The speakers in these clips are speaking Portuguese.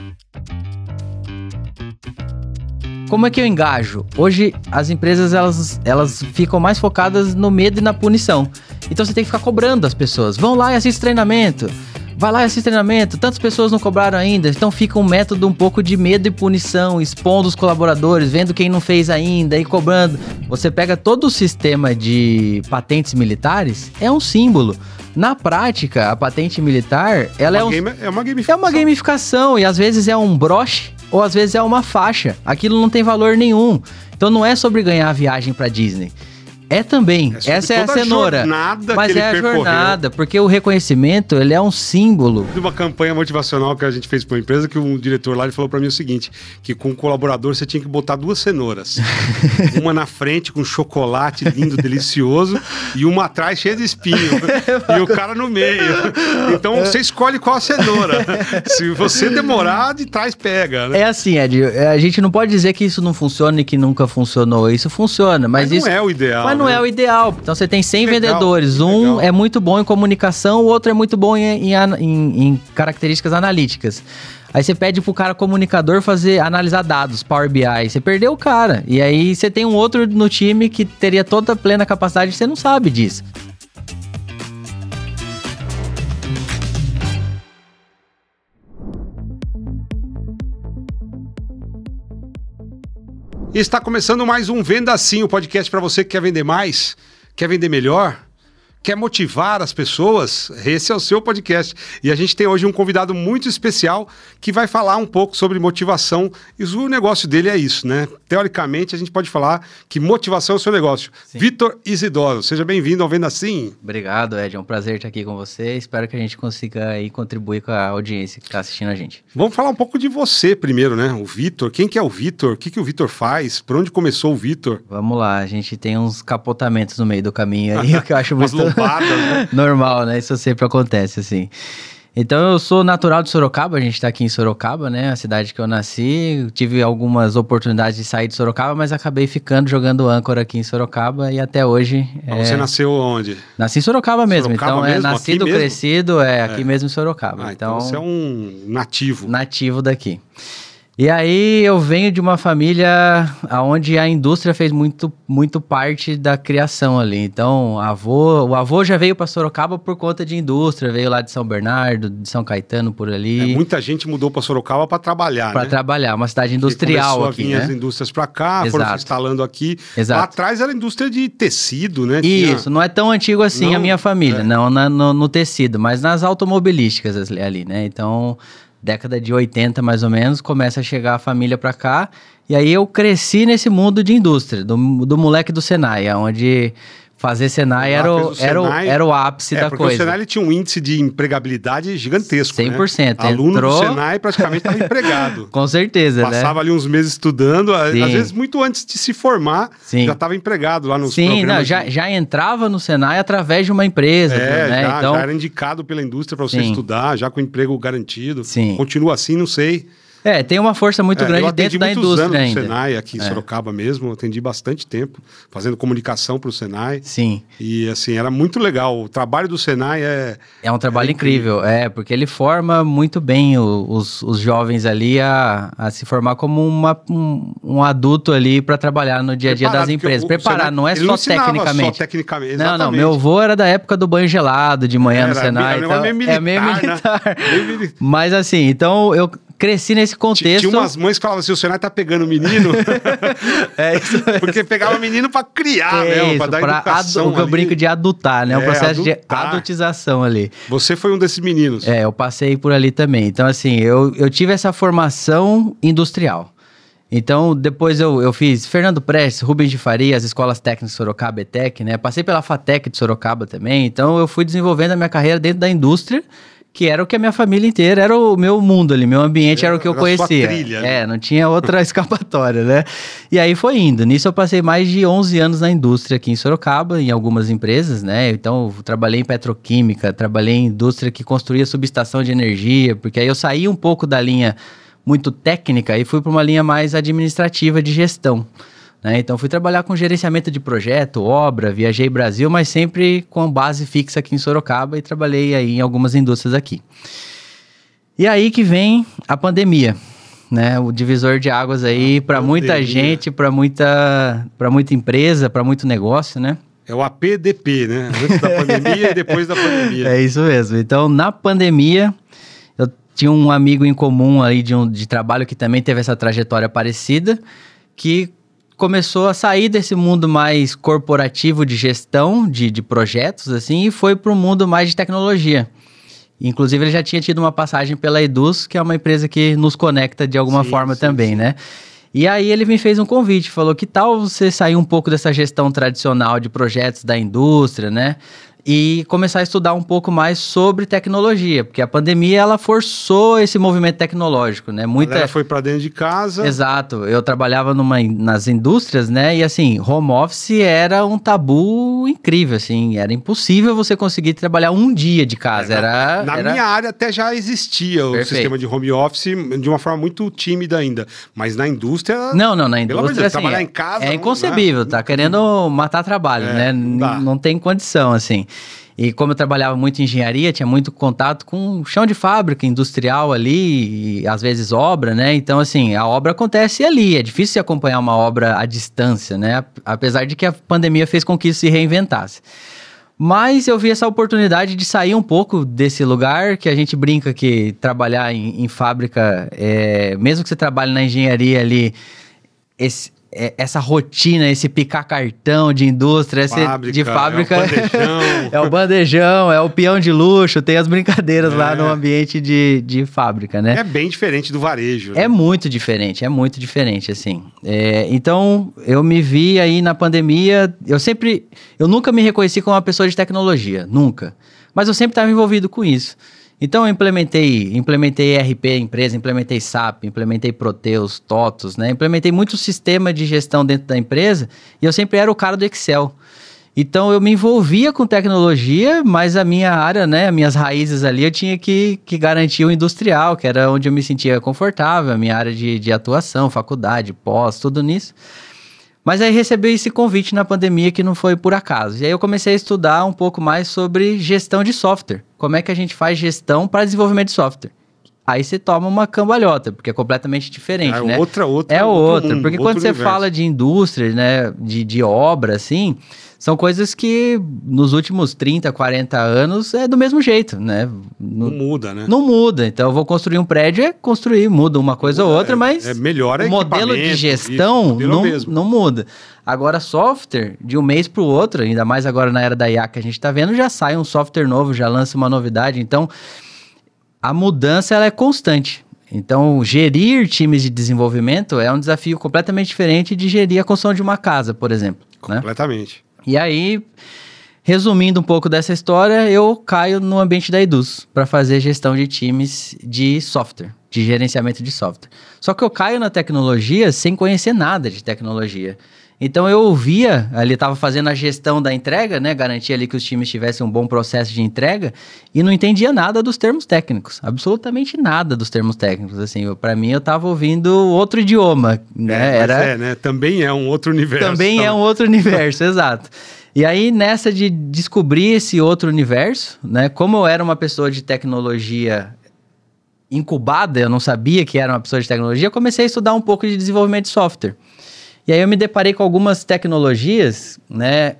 Como é que eu engajo? Hoje, as empresas, elas ficam mais focadas no medo e na punição. Então, você tem que ficar cobrando as pessoas. Vão lá e assistam treinamento. Vai lá e assiste treinamento. Tantas pessoas não cobraram ainda. Então, fica um método um pouco de medo e punição, expondo os colaboradores, vendo quem não fez ainda e cobrando. Você pega todo o sistema de patentes militares, é um símbolo. Na prática, a patente militar, ela é uma gamificação. É uma gamificação e às vezes é um broche ou às vezes é uma faixa. Aquilo não tem valor nenhum. Então não é sobre ganhar a viagem para Disney. É também, essa é a cenoura, mas é a jornada, porque o reconhecimento, ele é um símbolo. De uma campanha motivacional que a gente fez para uma empresa, que um diretor lá ele falou para mim o seguinte, que com um colaborador você tinha que botar 2 cenouras, uma na frente com chocolate lindo, delicioso, e uma atrás cheia de espinho, e o cara no meio. Então você escolhe qual a cenoura. Se você demorar, de trás pega, né? É assim, Ed, a gente não pode dizer que isso não funciona e que nunca funcionou, isso funciona, mas isso não é o ideal. Mas não é o ideal. Então você tem 100 vendedores. Um é muito bom em comunicação, o outro é muito bom em características analíticas. Aí você pede pro cara comunicador analisar dados, Power BI. Você perdeu o cara. E aí você tem um outro no time que teria toda a plena capacidade e você não sabe disso. E está começando mais um Venda Sim, o podcast para você que quer vender mais, quer vender melhor, quer motivar as pessoas. Esse é o seu podcast. E a gente tem hoje um convidado muito especial que vai falar um pouco sobre motivação. E o negócio dele é isso, né? Teoricamente, a gente pode falar que motivação é o seu negócio. Vitor Isidoro, seja bem-vindo ao Venda Sim. Obrigado, Ed. É um prazer estar aqui com você. Espero que a gente consiga aí contribuir com a audiência que está assistindo a gente. Vamos falar um pouco de você primeiro, né? O Vitor. Quem que é o Vitor? O que o Vitor faz? Por onde começou o Vitor? Vamos lá. A gente tem uns capotamentos no meio do caminho aí, o que eu acho muito né? normal, né? Isso sempre acontece, assim. Então, eu sou natural de Sorocaba, a gente está aqui em Sorocaba, né? A cidade que eu nasci. Tive algumas oportunidades de sair de Sorocaba, mas acabei ficando jogando âncora aqui em Sorocaba e até hoje... Você nasceu onde? Nasci em Sorocaba mesmo, Sorocaba mesmo? Nascido, aqui crescido, aqui mesmo em Sorocaba. Então você é um nativo. Nativo daqui. E aí eu venho de uma família onde a indústria fez muito parte da criação ali. Então o avô já veio para Sorocaba por conta de indústria, veio lá de São Bernardo, de São Caetano, por ali. Muita gente mudou para Sorocaba para trabalhar, Para trabalhar, uma cidade industrial aqui, né? As indústrias para cá, foram se instalando aqui. Exato. Lá atrás era indústria de tecido, né? Isso, não é tão antigo assim a minha família, não no tecido, mas nas automobilísticas ali, né? Então... década de 80 mais ou menos, começa a chegar a família pra cá, e aí eu cresci nesse mundo de indústria, do moleque do Senai, onde fazer Senai era o ápice da coisa. Porque o Senai ele tinha um índice de empregabilidade gigantesco, 100%. Né? Aluno do Senai praticamente estava empregado. Com certeza, Passava ali uns meses estudando, às vezes muito antes de se formar, já estava empregado lá nos programas. Já entrava no Senai através de uma empresa. Né? Já era indicado pela indústria para você estudar, já com emprego garantido. Continua assim, não sei. Tem uma força muito grande dentro da indústria ainda. Eu atendi muitos anos no Senai, aqui em Sorocaba mesmo, atendi bastante tempo, fazendo comunicação para o Senai. Sim. E assim, era muito legal. O trabalho do Senai é um trabalho incrível, porque ele forma muito bem os jovens ali a se formar como um adulto ali para trabalhar no dia a dia das empresas. Preparar, não é só tecnicamente. Não, meu avô era da época do banho gelado de manhã no Senai. É meio militar. Né? Mas assim, então eu cresci nesse contexto. Tinha umas mães que falavam assim, o Senai tá pegando menino. Isso mesmo. Porque pegava menino pra criar mesmo, pra dar educação. O que eu brinco de adutar, né? O processo de adultização ali. Você foi um desses meninos. Eu passei por ali também. Então, assim, eu tive essa formação industrial. Então, depois eu fiz Fernando Prestes, Rubens de Faria, as escolas técnicas de Sorocaba, ETEC, né? Passei pela FATEC de Sorocaba também. Então, eu fui desenvolvendo a minha carreira dentro da indústria, que era o que a minha família inteira, era o meu mundo ali, meu ambiente era o que eu conhecia. Sua trilha, né? Não tinha outra escapatória, né? E aí foi indo. Nisso eu passei mais de 11 anos na indústria aqui em Sorocaba, em algumas empresas, né? Então, eu trabalhei em petroquímica, trabalhei em indústria que construía subestação de energia, porque aí eu saí um pouco da linha muito técnica e fui para uma linha mais administrativa de gestão. Né? Então, fui trabalhar com gerenciamento de projeto, obra, viajei Brasil, mas sempre com base fixa aqui em Sorocaba e trabalhei aí em algumas indústrias aqui. E aí que vem a pandemia, né? O divisor de águas aí para muita gente, para muita empresa, para muito negócio, né? É o APDP, né? Antes da pandemia e depois da pandemia. É isso mesmo. Então, na pandemia, eu tinha um amigo em comum aí de trabalho que também teve essa trajetória parecida, que começou a sair desse mundo mais corporativo de gestão, de projetos, assim, e foi para o mundo mais de tecnologia. Inclusive, ele já tinha tido uma passagem pela Eduz, que é uma empresa que nos conecta de alguma forma também, né? E aí ele me fez um convite, falou que tal você sair um pouco dessa gestão tradicional de projetos da indústria, né? E começar a estudar um pouco mais sobre tecnologia, porque a pandemia, ela forçou esse movimento tecnológico, né? A galera foi para dentro de casa. Exato. Eu trabalhava nas indústrias, né? E assim, home office era um tabu incrível, assim. Era impossível você conseguir trabalhar um dia de casa. Na minha área até já existia o sistema de home office de uma forma muito tímida ainda. Mas na indústria... Não, na indústria, assim, trabalhar em casa... É inconcebível, tá querendo matar trabalho, né? Não tem condição, assim. E como eu trabalhava muito em engenharia, tinha muito contato com chão de fábrica industrial ali, e às vezes obra, né? Então, assim, a obra acontece ali, é difícil acompanhar uma obra à distância, né? Apesar de que a pandemia fez com que isso se reinventasse. Mas eu vi essa oportunidade de sair um pouco desse lugar, que a gente brinca que trabalhar em fábrica, mesmo que você trabalhe na engenharia ali, essa rotina, esse picar cartão de indústria, de fábrica, é o bandejão, é o peão de luxo, tem as brincadeiras lá no ambiente de fábrica, né? É bem diferente do varejo. Né? É muito diferente, assim. Então, eu me vi aí na pandemia, eu nunca me reconheci como uma pessoa de tecnologia, nunca. Mas eu sempre estava envolvido com isso. Então, eu implementei ERP empresa, implementei SAP, implementei Proteus, TOTUS, né? Implementei muito sistema de gestão dentro da empresa e eu sempre era o cara do Excel. Então, eu me envolvia com tecnologia, mas a minha área, né? As minhas raízes ali, eu tinha que garantir o industrial, que era onde eu me sentia confortável, a minha área de atuação, faculdade, pós, tudo nisso. Mas aí recebi esse convite na pandemia que não foi por acaso. E aí eu comecei a estudar um pouco mais sobre gestão de software. Como é que a gente faz gestão para desenvolvimento de software. Aí você toma uma cambalhota, porque é completamente diferente, né? Outra, mundo, porque quando você fala de indústria, né, de obra, assim, são coisas que nos últimos 30, 40 anos é do mesmo jeito, né? Não muda, né? Não muda. Então, eu vou construir um prédio, muda uma coisa ou outra, mas melhor o modelo de gestão não muda. Agora, software, de um mês para o outro, ainda mais agora na era da IA que a gente está vendo, já sai um software novo, já lança uma novidade. Então, a mudança ela é constante. Então, gerir times de desenvolvimento é um desafio completamente diferente de gerir a construção de uma casa, por exemplo. Completamente. Né? E aí, resumindo um pouco dessa história, eu caio no ambiente da Eduz para fazer gestão de times de software, de gerenciamento de software. Só que eu caio na tecnologia sem conhecer nada de tecnologia. Então eu ouvia, ali estava fazendo a gestão da entrega, né, garantia ali que os times tivessem um bom processo de entrega e não entendia nada dos termos técnicos, absolutamente nada dos termos técnicos, assim, para mim eu estava ouvindo outro idioma, né, né, também é um outro universo. Também é um outro universo, exato. E aí nessa de descobrir esse outro universo, né, como eu era uma pessoa de tecnologia incubada, eu não sabia que era uma pessoa de tecnologia, eu comecei a estudar um pouco de desenvolvimento de software. E aí eu me deparei com algumas tecnologias, né,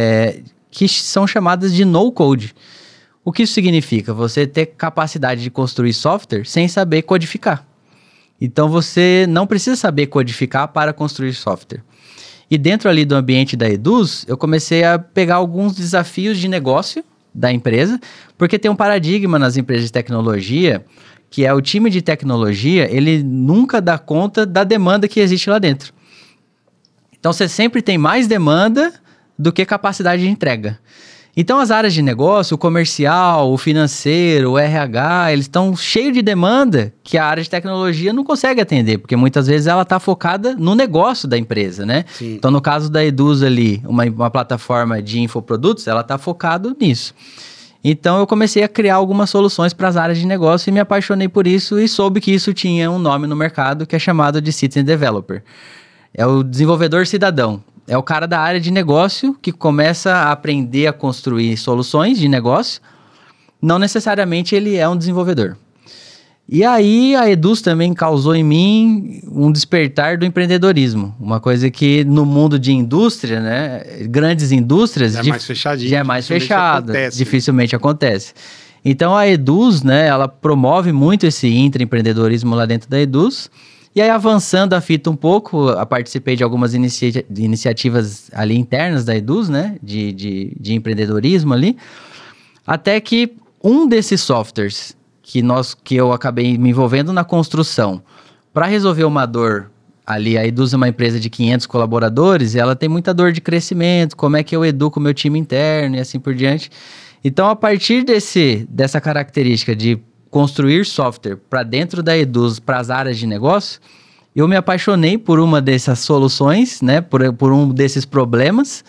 que são chamadas de no-code. O que isso significa? Você ter capacidade de construir software sem saber codificar. Então você não precisa saber codificar para construir software. E dentro ali do ambiente da Eduz, eu comecei a pegar alguns desafios de negócio da empresa, porque tem um paradigma nas empresas de tecnologia, que é o time de tecnologia, ele nunca dá conta da demanda que existe lá dentro. Então, você sempre tem mais demanda do que capacidade de entrega. Então, as áreas de negócio, o comercial, o financeiro, o RH, eles estão cheios de demanda que a área de tecnologia não consegue atender, porque muitas vezes ela está focada no negócio da empresa, né? Sim. Então, no caso da Eduz ali, uma plataforma de infoprodutos, ela está focada nisso. Então, eu comecei a criar algumas soluções para as áreas de negócio e me apaixonei por isso e soube que isso tinha um nome no mercado que é chamado de Citizen Developer. É o desenvolvedor cidadão. É o cara da área de negócio que começa a aprender a construir soluções de negócio. Não necessariamente ele é um desenvolvedor. E aí a Eduz também causou em mim um despertar do empreendedorismo. Uma coisa que no mundo de indústria, né? Grandes indústrias... Já é mais fechadinho. Já é mais fechado, dificilmente acontece. Então a Eduz, né? Ela promove muito esse intraempreendedorismo lá dentro da Eduz. E aí avançando a fita um pouco, eu participei de algumas iniciativas ali internas da Eduz, né? De empreendedorismo ali. Até que um desses softwares... que eu acabei me envolvendo na construção para resolver uma dor ali. A Eduz é uma empresa de 500 colaboradores e ela tem muita dor de crescimento, como é que eu educo o meu time interno e assim por diante. Então, a partir dessa característica de construir software para dentro da Eduz, para as áreas de negócio, eu me apaixonei por uma dessas soluções, né, por um desses problemas.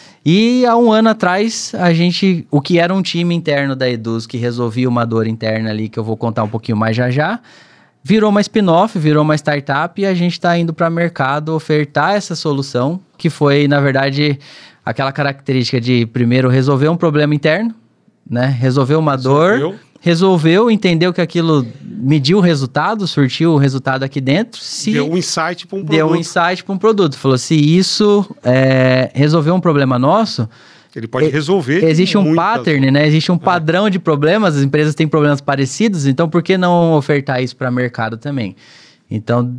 E há um ano atrás, o que era um time interno da Eduz, que resolvia uma dor interna ali, que eu vou contar um pouquinho mais já, virou uma spin-off, virou uma startup e a gente está indo para o mercado ofertar essa solução, que foi, na verdade, aquela característica de, primeiro, resolver um problema interno, né? Resolver uma dor, entendeu que aquilo mediu o resultado, surtiu o resultado aqui dentro. Deu um insight para um produto. Deu um insight para um produto. Falou, se isso resolver um problema nosso... Ele pode resolver. Existe um pattern, né? Existe um padrão de problemas, as empresas têm problemas parecidos, então por que não ofertar isso para o mercado também? Então,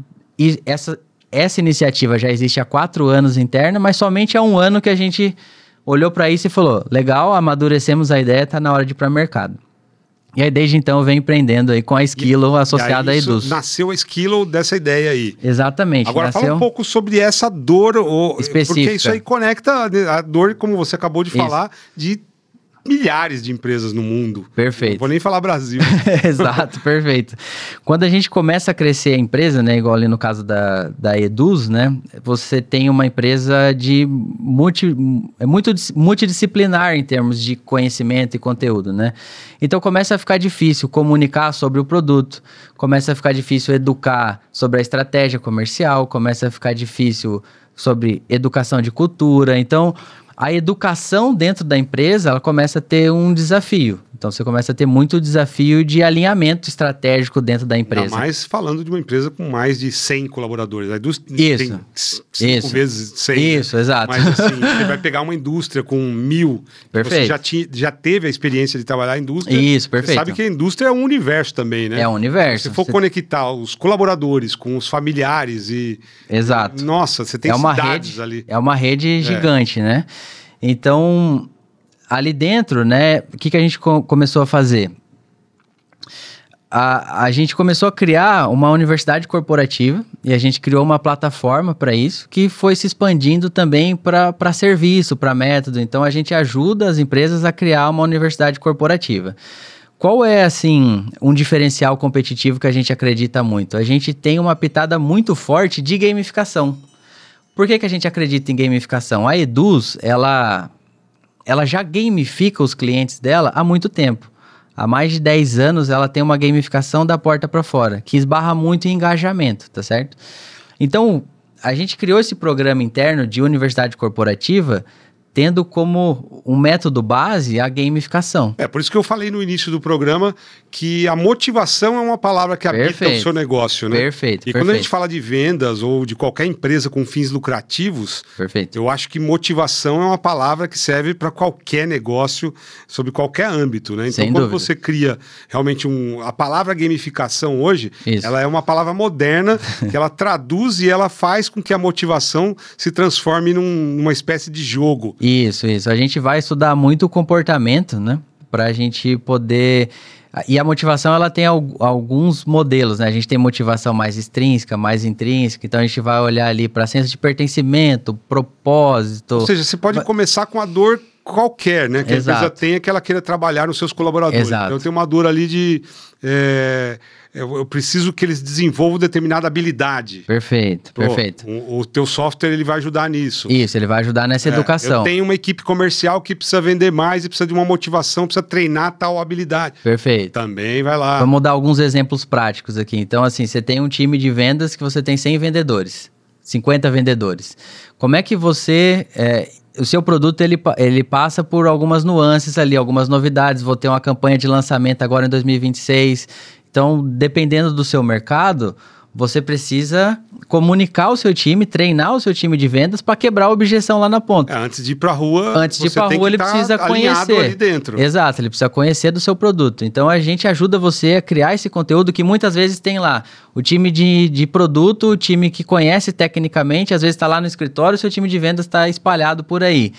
essa iniciativa já existe há 4 anos interna, mas somente há 1 ano que a gente olhou para isso e falou, legal, amadurecemos a ideia, está na hora de ir para o mercado. E aí, desde então, eu venho empreendendo aí com a Skillo associada à Eduz. Nasceu a Skillo dessa ideia aí. Exatamente. Agora, fala um pouco sobre essa dor específica. Porque isso aí conecta a dor, como você acabou de falar, de milhares de empresas no mundo. Perfeito. Não vou nem falar Brasil. Exato, perfeito. Quando a gente começa a crescer a empresa, né, igual ali no caso da Eduz, né, você tem uma empresa muito multidisciplinar em termos de conhecimento e conteúdo, né? Então começa a ficar difícil comunicar sobre o produto, começa a ficar difícil educar sobre a estratégia comercial, começa a ficar difícil sobre educação de cultura. Então, a educação dentro da empresa, ela começa a ter um desafio. Então, você começa a ter muito desafio de alinhamento estratégico dentro da empresa. Ainda mais falando de uma empresa com mais de 100 colaboradores. A indústria tem 5 vezes 100. Isso, né? Exato. Mas assim, você vai pegar uma indústria com 1000. Perfeito. Você já teve a experiência de trabalhar em indústria. Isso, perfeito. Você sabe que a indústria é um universo também, né? É um universo. Se for conectar os colaboradores com os familiares e... Exato. Nossa, você tem cidades ali. É uma rede gigante, né? Então, ali dentro, né, o que a gente começou a fazer? A gente começou a criar uma universidade corporativa e a gente criou uma plataforma para isso, que foi se expandindo também para serviço, para método. Então, a gente ajuda as empresas a criar uma universidade corporativa. Qual é, assim, um diferencial competitivo que a gente acredita muito? A gente tem uma pitada muito forte de gamificação. Por que a gente acredita em gamificação? A Eduz, ela já gamifica os clientes dela há muito tempo. Há mais de 10 anos, ela tem uma gamificação da porta para fora, que esbarra muito em engajamento, tá certo? Então, a gente criou esse programa interno de universidade corporativa tendo como um método base a gamificação. É por isso que eu falei no início do programa que a motivação é uma palavra que habita o seu negócio, né? Perfeito. Quando a gente fala de vendas ou de qualquer empresa com fins lucrativos, eu acho que motivação é uma palavra que serve para qualquer negócio, sobre qualquer âmbito, né? Então, quando você cria realmente a palavra gamificação hoje, ela é uma palavra moderna que ela traduz e ela faz com que a motivação se transforme numa espécie de jogo. Isso. A gente vai estudar muito o comportamento, né? Para a gente poder... E a motivação, ela tem alguns modelos, né? A gente tem motivação mais extrínseca, mais intrínseca. Então, a gente vai olhar ali para senso de pertencimento, propósito... Ou seja, você pode começar com a dor qualquer, né? Que a empresa tenha, que ela queira trabalhar nos seus colaboradores. Exato. Então, tem uma dor ali de... Eu preciso que eles desenvolvam determinada habilidade. Perfeito. O teu software, ele vai ajudar nisso. Isso, ele vai ajudar nessa educação. Eu tenho uma equipe comercial que precisa vender mais e precisa de uma motivação, precisa treinar tal habilidade. Perfeito. Também vai lá. Vamos dar alguns exemplos práticos aqui. Então, assim, você tem um time de vendas que você tem 100 vendedores, 50 vendedores. Como é que você... o seu produto, ele passa por algumas nuances ali, algumas novidades. Vou ter uma campanha de lançamento agora em 2026... Então, dependendo do seu mercado, você precisa comunicar o seu time, treinar o seu time de vendas para quebrar a objeção lá na ponta. Antes de ir para a rua, ele precisa conhecer. Ali dentro. Exato, ele precisa conhecer do seu produto. Então, a gente ajuda você a criar esse conteúdo que muitas vezes tem lá o time de produto, o time que conhece tecnicamente, às vezes está lá no escritório, o seu time de vendas está espalhado por aí.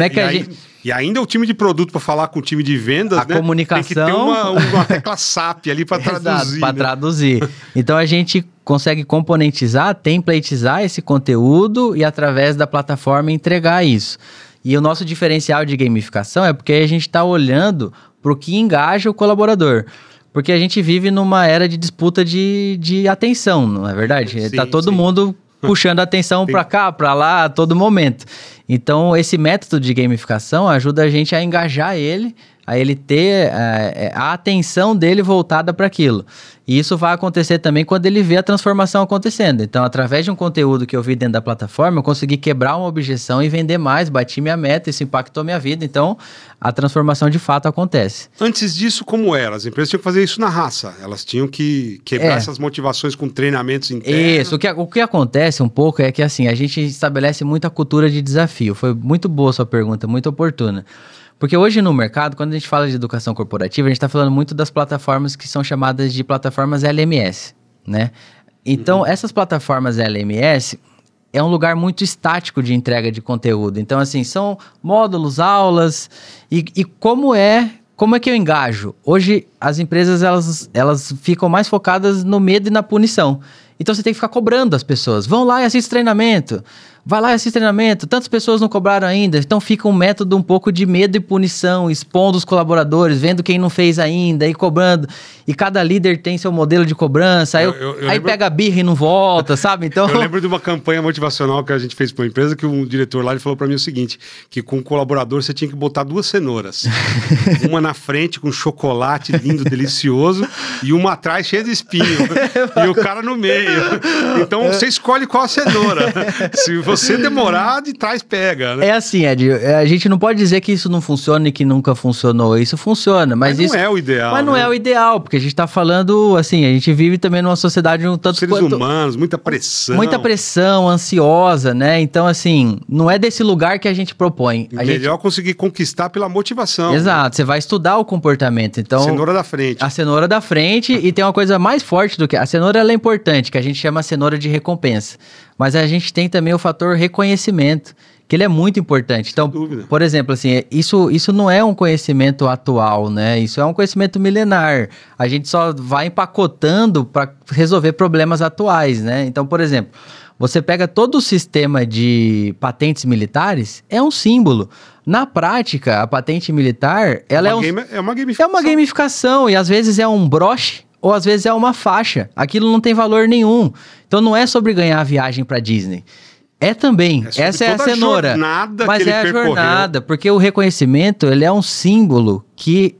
E ainda o time de produto para falar com o time de vendas, a comunicação... Tem que ter uma tecla SAP ali para traduzir. Para traduzir. Então, a gente consegue componentizar, templatizar esse conteúdo e, através da plataforma, entregar isso. E o nosso diferencial de gamificação é porque a gente está olhando para o que engaja o colaborador. Porque a gente vive numa era de disputa de atenção, não é verdade? Está todo mundo puxando a atenção para cá, para lá, a todo momento. Então, esse método de gamificação ajuda a gente a engajar ele, a ele ter a atenção dele voltada para aquilo. E isso vai acontecer também quando ele vê a transformação acontecendo. Então, através de um conteúdo que eu vi dentro da plataforma, eu consegui quebrar uma objeção e vender mais, bati minha meta, isso impactou minha vida. Então, a transformação de fato acontece. Antes disso, como era? As empresas tinham que fazer isso na raça. Elas tinham que quebrar essas motivações com treinamentos internos. Isso. O que acontece um pouco é que assim, a gente estabelece muita cultura de desafio. Foi muito boa a sua pergunta, muito oportuna. Porque hoje no mercado, quando a gente fala de educação corporativa, a gente está falando muito das plataformas que são chamadas de plataformas LMS, né? Então, essas plataformas LMS é um lugar muito estático de entrega de conteúdo. Então, assim, são módulos, aulas, e como é que eu engajo? Hoje, as empresas, elas ficam mais focadas no medo e na punição. Então, você tem que ficar cobrando as pessoas. Vão lá e assiste treinamento. Vai lá e assiste treinamento. Tantas pessoas não cobraram ainda. Então, fica um método um pouco de medo e punição, expondo os colaboradores, vendo quem não fez ainda e cobrando. E cada líder tem seu modelo de cobrança. Aí pega a birra e não volta, sabe? Então... Eu lembro de uma campanha motivacional que a gente fez para uma empresa, que um diretor lá ele falou para mim o seguinte, que com o colaborador você tinha que botar 2 cenouras. Uma na frente com chocolate lindo, delicioso, e uma atrás cheia de espinho. E o cara no meio. Então, você escolhe qual a cenoura. Se você demorar, de trás pega, né? É assim, Ed, a gente não pode dizer que isso não funciona e que nunca funcionou. Isso funciona, mas não é o ideal. Mas não é o ideal, porque a gente tá falando, assim, a gente vive também numa sociedade um tanto seres humanos, muita pressão. Muita pressão, ansiosa, né? Então, assim, não é desse lugar que a gente propõe. Melhor conseguir conquistar pela motivação. Exato, né? Você vai estudar o comportamento. Então, cenoura da frente. A cenoura da frente, e tem uma coisa mais forte do que... A cenoura, ela é importante, que a gente chama a cenoura de recompensa. Mas a gente tem também o fator reconhecimento, que ele é muito importante. Então, por exemplo, assim, isso não é um conhecimento atual, né? Isso é um conhecimento milenar. A gente só vai empacotando para resolver problemas atuais, né? Então, por exemplo, você pega todo o sistema de patentes militares, é um símbolo. Na prática, a patente militar, ela é uma gamificação. É uma gamificação, e às vezes é um broche, ou às vezes é uma faixa. Aquilo não tem valor nenhum. Então não é sobre ganhar a viagem para Disney. É também. Essa é a cenoura. Mas é a jornada, porque o reconhecimento, ele é um símbolo que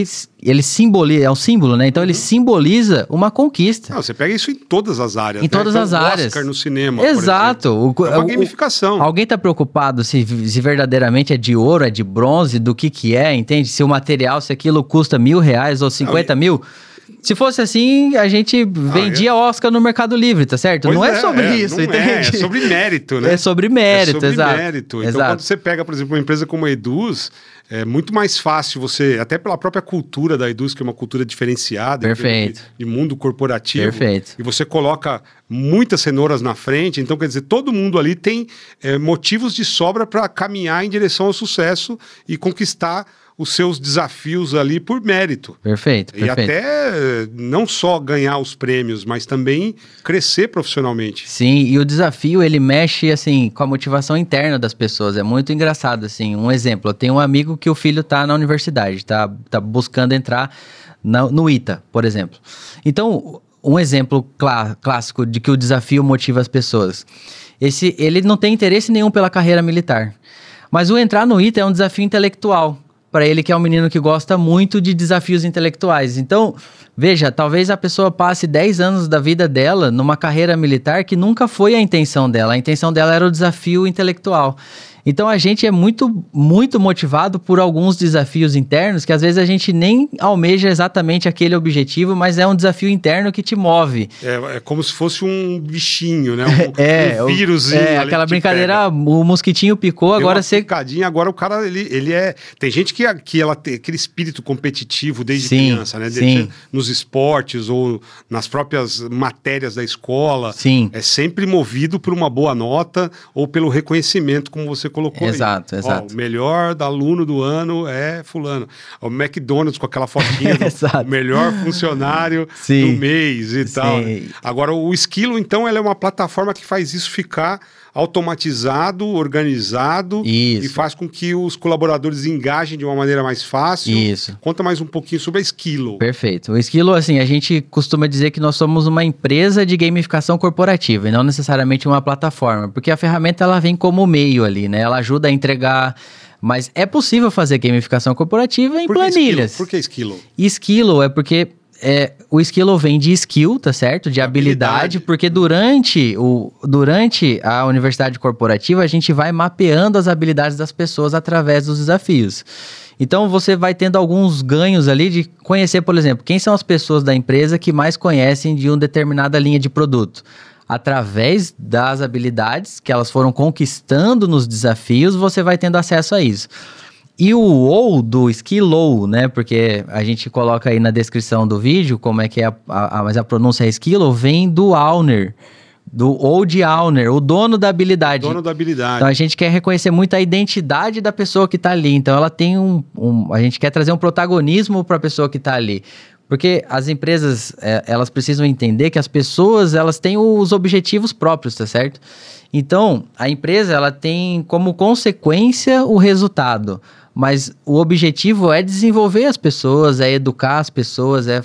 ele simboliza, é um símbolo, né? Então ele simboliza uma conquista. Não, você pega isso em todas as áreas. Em todas as áreas. Oscar no cinema, exato. É uma gamificação. Alguém está preocupado se verdadeiramente é de ouro, é de bronze, do que é, entende? Se o material, se aquilo custa R$1.000 ou 50 mil... Se fosse assim, a gente vendia Oscar no Mercado Livre, tá certo? Pois não é sobre isso, entende? É sobre mérito, né? É sobre mérito, exato. Mérito. Então, quando você pega, por exemplo, uma empresa como a Eduz, é muito mais fácil você, até pela própria cultura da Eduz, que é uma cultura diferenciada. Perfeito. De mundo corporativo. Perfeito. E você coloca muitas cenouras na frente, então quer dizer, todo mundo ali tem motivos de sobra para caminhar em direção ao sucesso e conquistar os seus desafios ali por mérito. Perfeito. E até não só ganhar os prêmios, mas também crescer profissionalmente. Sim, e o desafio, ele mexe, assim, com a motivação interna das pessoas. É muito engraçado, assim. Um exemplo, eu tenho um amigo que o filho tá na universidade, tá buscando entrar no ITA, por exemplo. Então, um exemplo clássico de que o desafio motiva as pessoas. Ele não tem interesse nenhum pela carreira militar. Mas o entrar no ITA é um desafio intelectual. Para ele, que é um menino que gosta muito de desafios intelectuais. Então, veja, talvez a pessoa passe 10 anos da vida dela numa carreira militar que nunca foi a intenção dela. A intenção dela era o desafio intelectual. Então a gente é muito, muito motivado por alguns desafios internos que às vezes a gente nem almeja exatamente aquele objetivo, mas é um desafio interno que te move. É como se fosse um bichinho, né? Um vírus. Aquela brincadeira, o mosquitinho picou, agora você... Agora o cara, ele é... Tem gente que ela tem aquele espírito competitivo desde criança, né? Nos esportes ou nas próprias matérias da escola. Sim. É sempre movido por uma boa nota ou pelo reconhecimento, como você colocou aí. Exato. O melhor aluno do ano é fulano. O McDonald's com aquela fotinha do melhor funcionário do mês e tal. Né? Agora, o Esquilo, então, ela é uma plataforma que faz isso ficar automatizado, organizado e faz com que os colaboradores engajem de uma maneira mais fácil. Isso. Conta mais um pouquinho sobre a Esquilo. Perfeito. O Esquilo, assim, a gente costuma dizer que nós somos uma empresa de gamificação corporativa e não necessariamente uma plataforma, porque a ferramenta ela vem como meio ali, né? Ela ajuda a entregar... Mas é possível fazer gamificação corporativa em planilhas. Por que Esquilo? Esquilo é porque... o Esquilo vem de skill, tá certo? De habilidade, porque durante a universidade corporativa, a gente vai mapeando as habilidades das pessoas através dos desafios. Então, você vai tendo alguns ganhos ali de conhecer, por exemplo, quem são as pessoas da empresa que mais conhecem de uma determinada linha de produto. Através das habilidades que elas foram conquistando nos desafios, você vai tendo acesso a isso. E o ou do Esquilo, né? Porque a gente coloca aí na descrição do vídeo como é que é mas a pronúncia é Esquilo, vem do owner, ou de owner, o dono da habilidade. Dono da habilidade. Então a gente quer reconhecer muito a identidade da pessoa que está ali. Então ela tem a gente quer trazer um protagonismo para a pessoa que está ali. Porque as empresas, elas precisam entender que as pessoas, elas têm os objetivos próprios, tá certo? Então, a empresa, ela tem como consequência o resultado. Mas o objetivo é desenvolver as pessoas, é educar as pessoas, é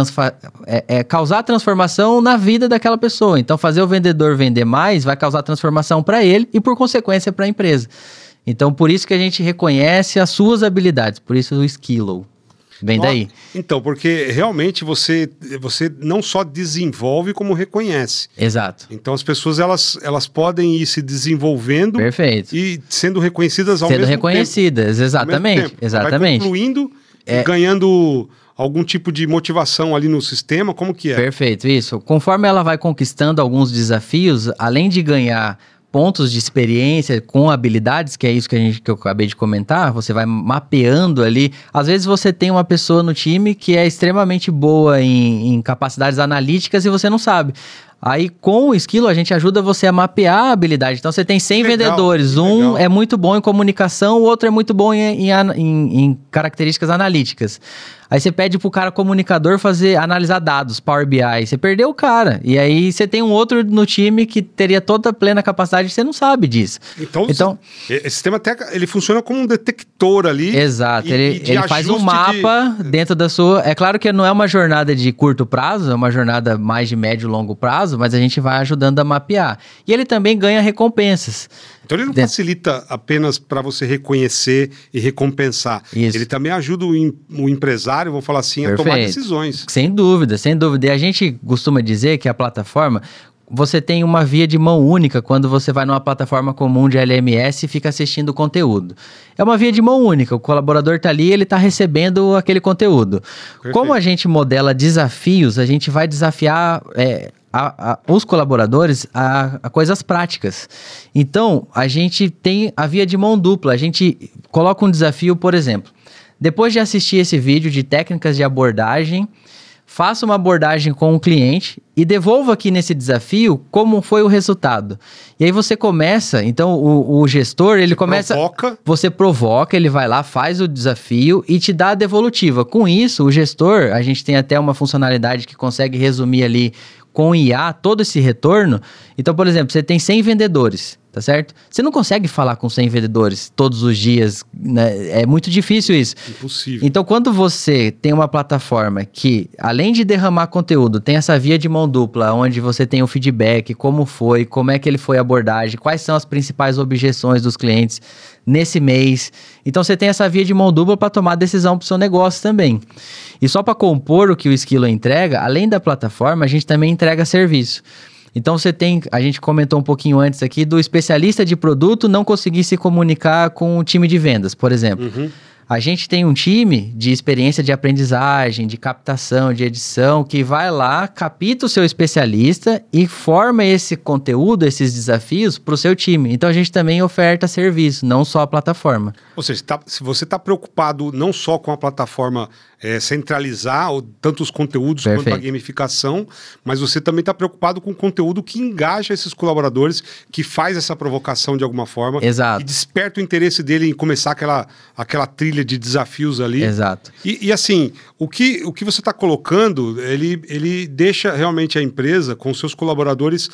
causar transformação na vida daquela pessoa. Então, fazer o vendedor vender mais vai causar transformação para ele e, por consequência, para a empresa. Então, por isso que a gente reconhece as suas habilidades, por isso o Esquilo. Vem daí. Então, porque realmente você não só desenvolve, como reconhece. Exato. Então, as pessoas, elas podem ir se desenvolvendo. Perfeito. E sendo reconhecidas ao mesmo tempo. Sendo reconhecidas, exatamente. Exatamente. Vai concluindo e ganhando algum tipo de motivação ali no sistema, como que é? Perfeito, isso. Conforme ela vai conquistando alguns desafios, além de ganhar pontos de experiência com habilidades, que é isso que eu acabei de comentar, você vai mapeando ali. Às vezes você tem uma pessoa no time que é extremamente boa em capacidades analíticas e você não sabe. Aí, com o Esquilo, a gente ajuda você a mapear a habilidade. Então, você tem 100 vendedores. Um é muito bom em comunicação, o outro é muito bom em características analíticas. Aí, você pede pro cara comunicador analisar dados, Power BI. Você perdeu o cara. E aí, você tem um outro no time que teria toda a plena capacidade e você não sabe disso. Então esse sistema até ele funciona como um detector ali. Exato. Ele faz um mapa dentro da sua... É claro que não é uma jornada de curto prazo, é uma jornada mais de médio e longo prazo, mas a gente vai ajudando a mapear. E ele também ganha recompensas. Então ele não facilita apenas para você reconhecer e recompensar. Isso. Ele também ajuda o empresário, vou falar assim, a tomar decisões. Sem dúvida, sem dúvida. E a gente costuma dizer que a plataforma... Você tem uma via de mão única quando você vai numa plataforma comum de LMS e fica assistindo o conteúdo. É uma via de mão única, o colaborador está ali e ele está recebendo aquele conteúdo. Perfeito. Como a gente modela desafios, a gente vai desafiar os colaboradores a coisas práticas. Então, a gente tem a via de mão dupla, a gente coloca um desafio, por exemplo, depois de assistir esse vídeo de técnicas de abordagem, faça uma abordagem com o cliente e devolva aqui nesse desafio como foi o resultado. E aí você começa, então o gestor, ele começa... Você provoca, ele vai lá, faz o desafio e te dá a devolutiva. Com isso, o gestor, a gente tem até uma funcionalidade que consegue resumir ali com IA todo esse retorno. Então, por exemplo, você tem 100 vendedores, tá certo? Você não consegue falar com 100 vendedores todos os dias, né? É muito difícil isso. Impossível. Então, quando você tem uma plataforma que, além de derramar conteúdo, tem essa via de mão dupla, onde você tem o feedback, como é que ele foi a abordagem, quais são as principais objeções dos clientes nesse mês. Então, você tem essa via de mão dupla para tomar decisão para o seu negócio também. E só para compor o que o Esquilo entrega, além da plataforma, a gente também entrega serviço. Então a gente comentou um pouquinho antes aqui do especialista de produto não conseguir se comunicar com o time de vendas, por exemplo. A gente tem um time de experiência de aprendizagem, de captação, de edição, que vai lá, capta o seu especialista e forma esse conteúdo, esses desafios para o seu time. Então, a gente também oferta serviço, não só a plataforma. Ou seja, se você está preocupado não só com a plataforma centralizar tanto os conteúdos quanto a gamificação, mas você também está preocupado com o conteúdo que engaja esses colaboradores, que faz essa provocação de alguma forma. Exato. E desperta o interesse dele em começar aquela trilha de desafios ali. Exato. E assim, o que você está colocando, ele deixa realmente a empresa com seus colaboradores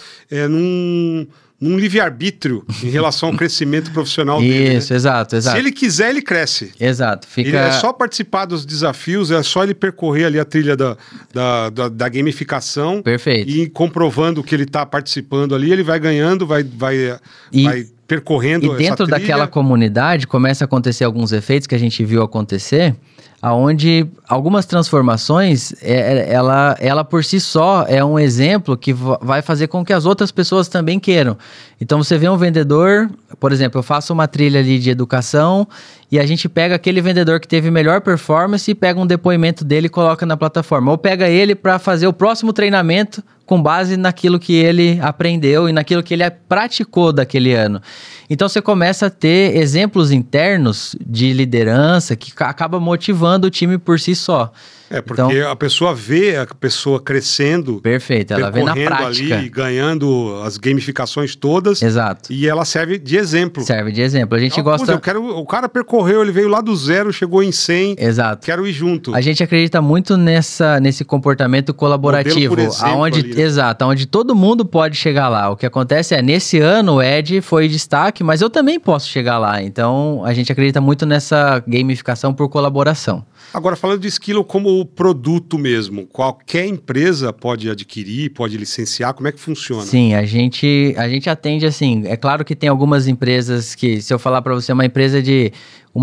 num livre-arbítrio em relação ao crescimento profissional dele. Isso, né? Exato. Se ele quiser, ele cresce. Exato. Ele é só participar dos desafios, é só ele percorrer ali a trilha da gamificação. Perfeito. E comprovando que ele está participando ali, ele vai ganhando, vai percorrendo essa trilha. E dentro daquela comunidade começa a acontecer alguns efeitos que a gente viu acontecer, aonde algumas transformações, ela por si só é um exemplo que vai fazer com que as outras pessoas também queiram. Então você vê um vendedor, por exemplo, eu faço uma trilha ali de educação e a gente pega aquele vendedor que teve melhor performance e pega um depoimento dele e coloca na plataforma. Ou pega ele para fazer o próximo treinamento com base naquilo que ele aprendeu e naquilo que ele praticou daquele ano. Então você começa a ter exemplos internos de liderança que acaba motivando o time por si só. Porque a pessoa vê a pessoa crescendo. Perfeito, ela vê na prática. Ali, ganhando as gamificações todas. Exato. E ela serve de exemplo. Serve de exemplo. A gente gosta... o cara percorreu, ele veio lá do 0, chegou em 100. Exato. Quero ir junto. A gente acredita muito nesse comportamento colaborativo. Modelo por exemplo, ali, né? Exato, onde todo mundo pode chegar lá. O que acontece nesse ano o Ed foi destaque, mas eu também posso chegar lá. Então, a gente acredita muito nessa gamificação por colaboração. Agora, falando de Skillo como produto mesmo, qualquer empresa pode adquirir, pode licenciar, como é que funciona? Sim, a gente atende assim, é claro que tem algumas empresas que, se eu falar para você, uma empresa de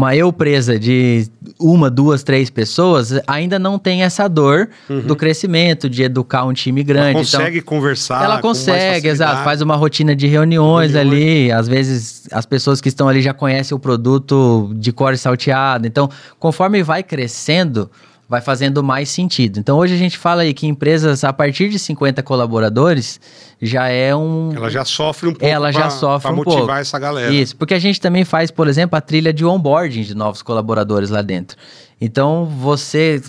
de 1, 2, 3 pessoas, ainda não tem essa dor do crescimento, de educar um time grande. Ela consegue conversar. Ela consegue, exato, faz uma rotina de reuniões ali, às vezes as pessoas que estão ali já conhecem o produto de cor e salteado, então conforme vai crescendo, vai fazendo mais sentido. Então, hoje a gente fala aí que empresas a partir de 50 colaboradores já é Ela já sofre um pouco para motivar essa galera. Isso, porque a gente também faz, por exemplo, a trilha de onboarding de novos colaboradores lá dentro. Então, você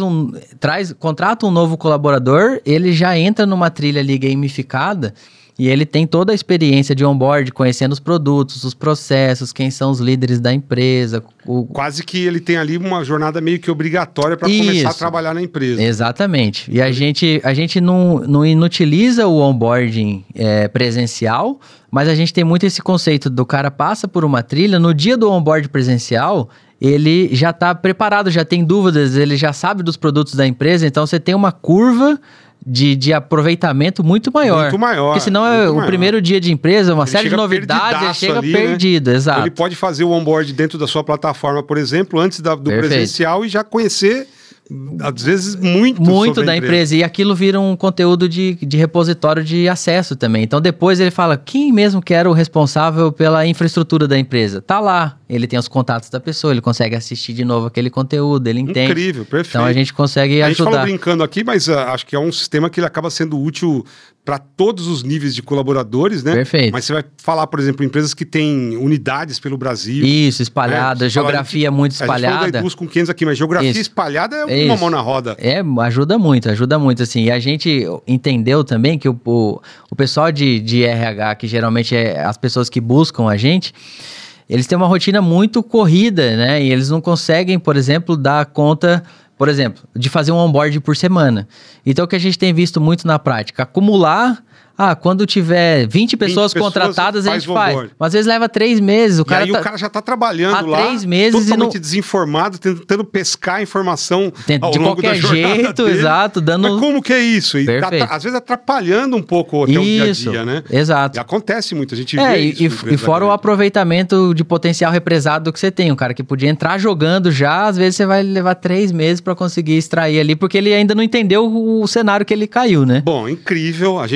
contrata um novo colaborador, ele já entra numa trilha ali gamificada e ele tem toda a experiência de onboard, conhecendo os produtos, os processos, quem são os líderes da empresa. Quase que ele tem ali uma jornada meio que obrigatória para começar a trabalhar na empresa. Exatamente. E a gente não inutiliza o onboarding presencial, mas a gente tem muito esse conceito do cara passa por uma trilha, no dia do onboard presencial, ele já está preparado, já tem dúvidas, ele já sabe dos produtos da empresa, então você tem uma curva de aproveitamento muito maior. Muito maior. Porque senão o primeiro dia de empresa, uma série de novidades, ele chega ali, perdido, né? Exato. Ele pode fazer o onboard dentro da sua plataforma, por exemplo, antes do presencial e já conhecer, às vezes, muito da empresa. E aquilo vira um conteúdo de repositório de acesso também. Então, depois ele fala, quem mesmo que era o responsável pela infraestrutura da empresa? Tá lá. Ele tem os contatos da pessoa, ele consegue assistir de novo aquele conteúdo, ele entende. Incrível, perfeito. Então, a gente consegue ajudar. A gente falou brincando aqui, mas acho que é um sistema que ele acaba sendo útil para todos os níveis de colaboradores, né? Perfeito. Mas você vai falar, por exemplo, empresas que têm unidades pelo Brasil. Isso, espalhada, né? Geografia muito espalhada. A gente falou da Eduz com 500 aqui, mas geografia espalhada é uma mão na roda. Ajuda muito, assim. E a gente entendeu também que o pessoal de RH, que geralmente é as pessoas que buscam a gente, eles têm uma rotina muito corrida, né? E eles não conseguem, por exemplo, dar conta, por exemplo, de fazer um onboard por semana. Então, o que a gente tem visto muito na prática, acumular... quando tiver 20 pessoas contratadas, a gente faz. Mas às vezes leva 3 meses. O cara já está trabalhando lá, 3 meses totalmente desinformado, tentando pescar informação ao de longo qualquer jeito, dele. Exato. Mas como que é isso? E às vezes atrapalhando um pouco até o dia a dia, né? Exato. E acontece muito, a gente vê isso. E fora o aproveitamento de potencial represado que você tem. Um cara que podia entrar jogando já, às vezes você vai levar 3 meses para conseguir extrair ali, porque ele ainda não entendeu o cenário que ele caiu, né? Bom, incrível. A gente teve aqui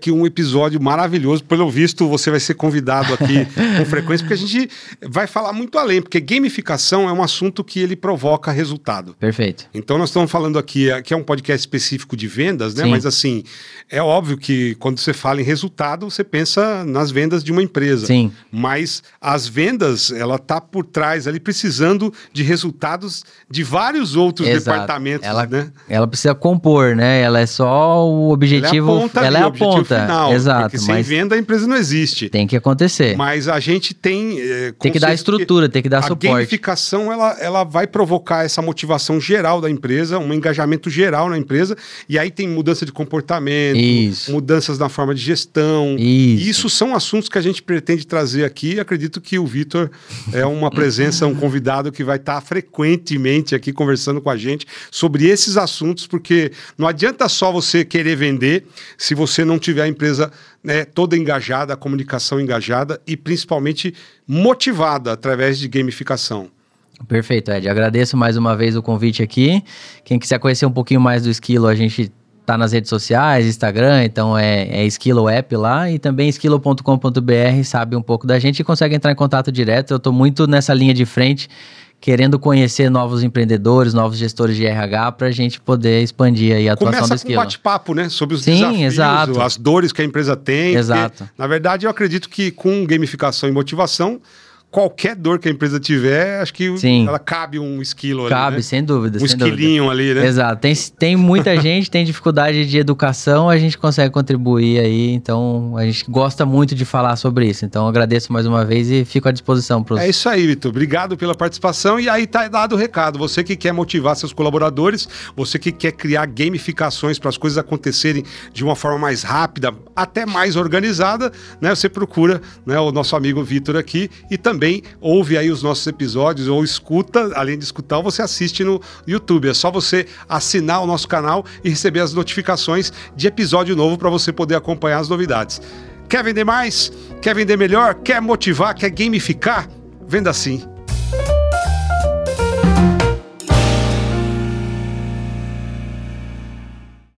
que um episódio maravilhoso. Pelo visto, você vai ser convidado aqui com frequência, porque a gente vai falar muito além, porque gamificação é um assunto que ele provoca resultado. Perfeito. Então, nós estamos falando aqui, que é um podcast específico de vendas, né? Sim. Mas assim, é óbvio que quando você fala em resultado, você pensa nas vendas de uma empresa. Sim. Mas as vendas, ela tá por trás ali, precisando de resultados de vários outros departamentos, né? Ela precisa compor, né? Ela é só o objetivo. Ela é a ponta. Final, exato. Porque sem venda a empresa não existe. Tem que acontecer. Mas a gente tem... tem que dar estrutura, tem que dar suporte. A gamificação, ela vai provocar essa motivação geral da empresa, um engajamento geral na empresa, e aí tem mudança de comportamento, mudanças na forma de gestão. Isso são assuntos que a gente pretende trazer aqui. Acredito que o Vitor é uma presença, um convidado que vai estar frequentemente aqui conversando com a gente sobre esses assuntos, porque não adianta só você querer vender se você não tiver a empresa, né, toda engajada, a comunicação engajada e principalmente motivada através de gamificação. Perfeito, Ed. Agradeço mais uma vez o convite aqui. Quem quiser conhecer um pouquinho mais do Esquilo, a gente tá nas redes sociais, Instagram, então é Esquilo App lá, e também esquilo.com.br, sabe um pouco da gente e consegue entrar em contato direto. Eu tô muito nessa linha de frente, querendo conhecer novos empreendedores, novos gestores de RH, para a gente poder expandir aí a atuação do Esquilo. Começa com um bate-papo, né? Sobre os desafios, exato. As dores que a empresa tem. Exato. Porque, na verdade, eu acredito que com gamificação e motivação, qualquer dor que a empresa tiver, acho que ela cabe um esquilo ali, cabe, né? sem dúvida. Um esquilinho ali, né? Exato. Tem muita gente, tem dificuldade de educação, a gente consegue contribuir aí, então a gente gosta muito de falar sobre isso. Então agradeço mais uma vez e fico à disposição. É isso aí, Vitor. Obrigado pela participação. E aí tá dado o recado. Você que quer motivar seus colaboradores, você que quer criar gamificações para as coisas acontecerem de uma forma mais rápida, até mais organizada, né? Você procura, né, o nosso amigo Vitor aqui e também ouve aí os nossos episódios ou escuta, além de escutar, você assiste no YouTube. É só você assinar o nosso canal e receber as notificações de episódio novo para você poder acompanhar as novidades. Quer vender mais? Quer vender melhor? Quer motivar? Quer gamificar? Venda Sim.